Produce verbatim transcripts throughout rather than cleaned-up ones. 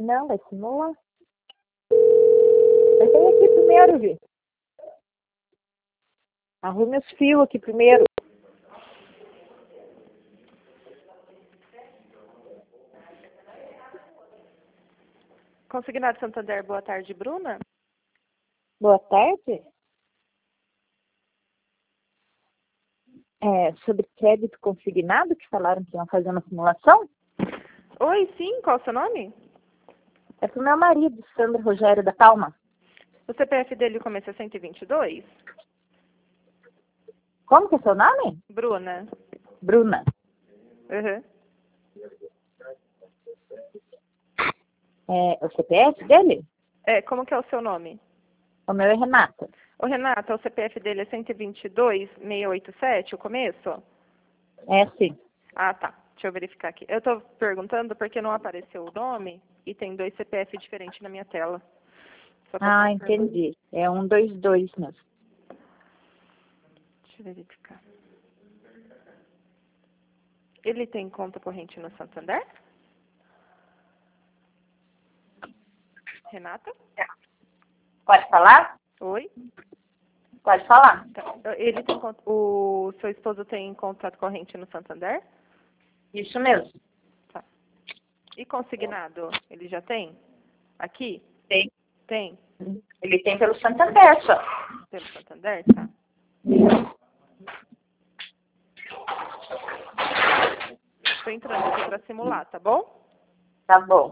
Não, vai simular. Vai sair aqui primeiro, Vi. Arrume os fios aqui primeiro. Consignado Santander, boa tarde, Bruna. Boa tarde. É, sobre crédito consignado, que falaram que iam fazer uma simulação? Oi, sim, qual o seu nome? É pro meu marido, Sandro Rogério da Palma. O C P F dele começa cento e vinte e dois? Como que é seu nome? Bruna. Bruna. Uhum. É, o C P F dele? É, como que é o seu nome? O meu é Renata. Ô, Renata, o C P F dele é cento e vinte e dois, seiscentos e oitenta e sete, o começo? É, sim. Ah, tá. Deixa eu verificar aqui. Eu tô perguntando porque não apareceu o nome e tem dois C P F diferentes na minha tela. Só pra Ah, confirmar. entendi. É um, dois, dois mesmo. Deixa eu verificar. Ele tem conta corrente no Santander? Renata? Pode falar? Oi? Pode falar. Tá. Ele tem conta... O seu esposo tem conta corrente no Santander? Isso mesmo. Tá. E consignado? Ele já tem? Aqui? Tem. Tem? Ele tem pelo Santander só. Pelo Santander? Tá. Estou entrando aqui para simular, tá bom? Tá bom.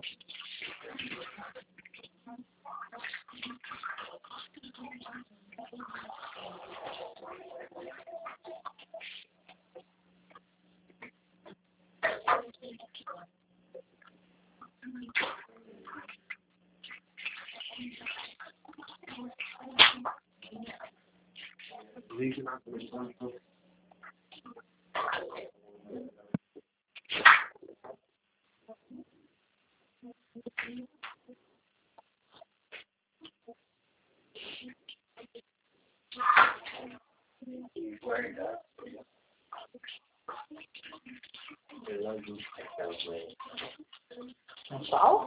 Qual?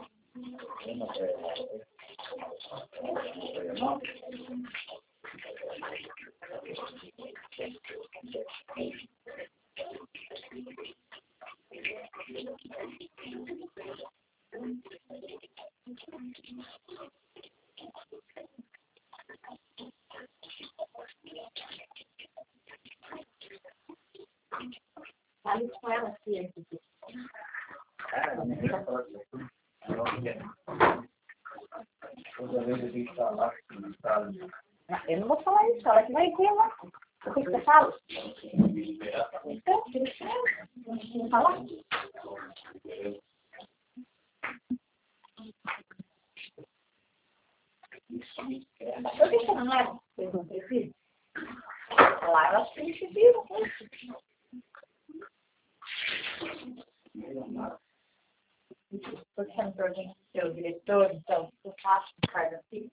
Fale com ela, filha. Eu não vou falar isso, ela que vai ver lá. O que você fala? Então, não fala? Por que você não leva? Vocês não precisam? Lá elas precisam. Porque você não pergunta o seu diretor, então, eu faço o cargo assim.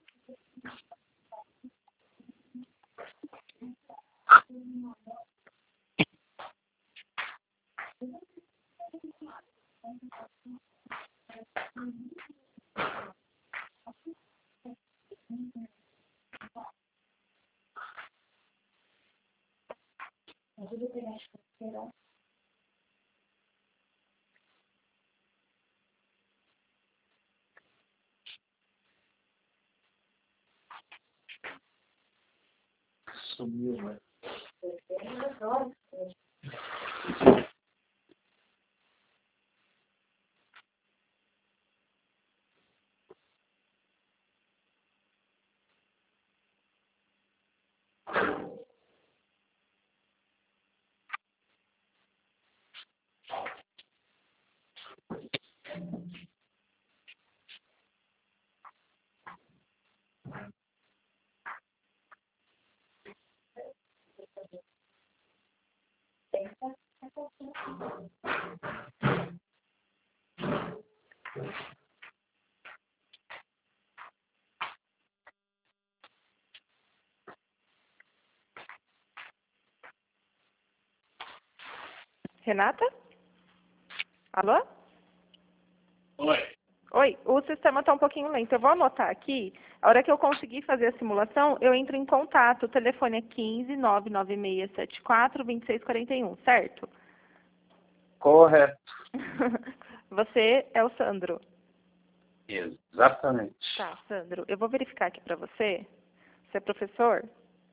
Ajuda a pegar a chuteira. Sumiu, né? Renata? Alô? Oi. Oi, o sistema está um pouquinho lento. Eu vou anotar aqui. A hora que eu conseguir fazer a simulação, eu entro em contato. O telefone é quinze, nove nove seis sete quatro, dois seis quatro um, certo? Correto. Você é o Sandro. Exatamente. Tá, Sandro. Eu vou verificar aqui para você. Você é professor?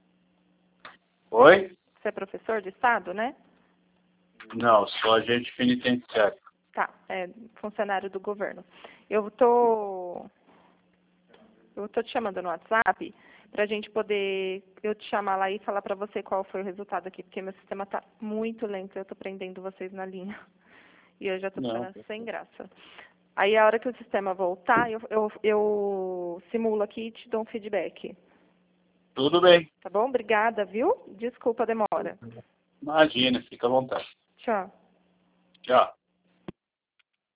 Oi? Você é professor de Estado, né? Não, sou agente penitenciário. Tá, é funcionário do governo. Eu tô, eu tô te chamando no WhatsApp pra gente poder, eu te chamar lá e falar pra você qual foi o resultado aqui, porque meu sistema tá muito lento, eu tô prendendo vocês na linha. E eu já tô Não. ficando sem graça. Aí a hora que o sistema voltar, eu, eu, eu simulo aqui e te dou um feedback. Tudo bem. Tá bom? Obrigada, viu? Desculpa a demora. Imagina, fica à vontade. Tchau. Tchau.